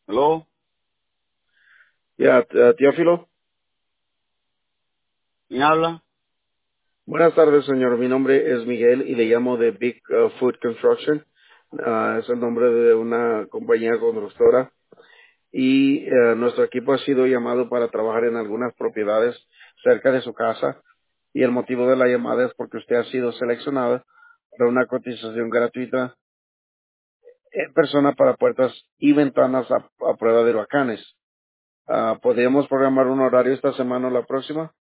¿Aló? Teófilo. ¿Quién habla? Buenas tardes, señor. Mi nombre es Miguel y le llamo de Big Food Construction. Es el nombre de una compañía constructora. Y nuestro equipo ha sido llamado para trabajar en algunas propiedades cerca de su casa. Y el motivo de la llamada es porque usted ha sido seleccionada para una cotización gratuita en persona para puertas y ventanas a prueba de huracanes. ¿Podríamos programar un horario esta semana o la próxima?